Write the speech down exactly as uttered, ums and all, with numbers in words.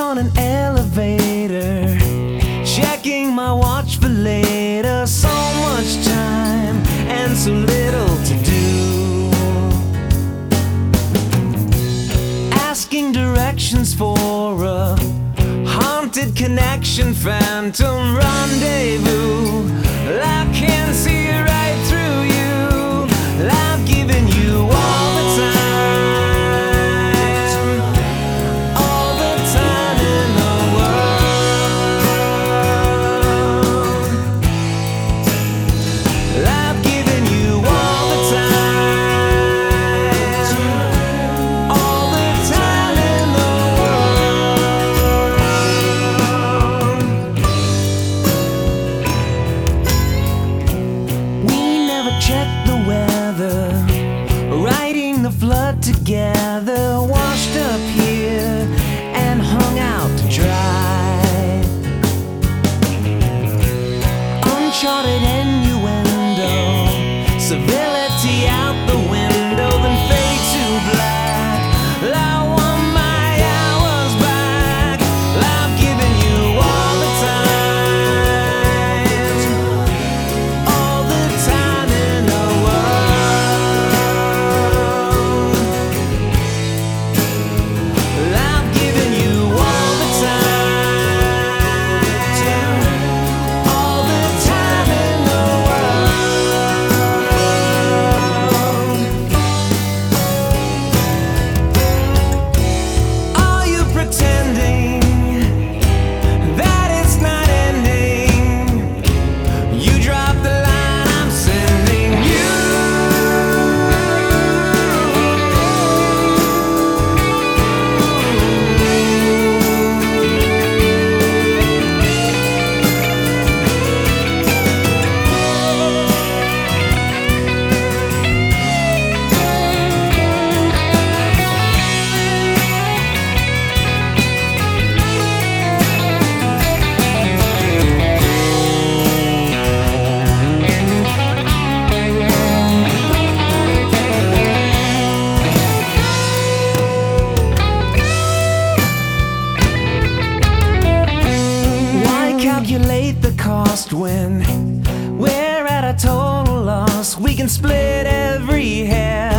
on an elevator, checking my watch for later. So much time and so little to do. Asking directions for a haunted connection, phantom rendezvous. Well, I can see right through you. Well, I've given you all the time, all the time in the world. Well, I've given you all the time, all the time in the world. We never checked the weather, riding the flood together, washed up here and hung out to dry. Uncharted innuendo, civility out the window, then fade to black. Well, I want my hours back. Well, I've given you all the time, all the time in the world. Well, I've given you all the time, all the time in the world. Are you pretending that it's not ending? You dropped the line I'm sending you. Why calculate the cost when we're at a total loss? We can split every hair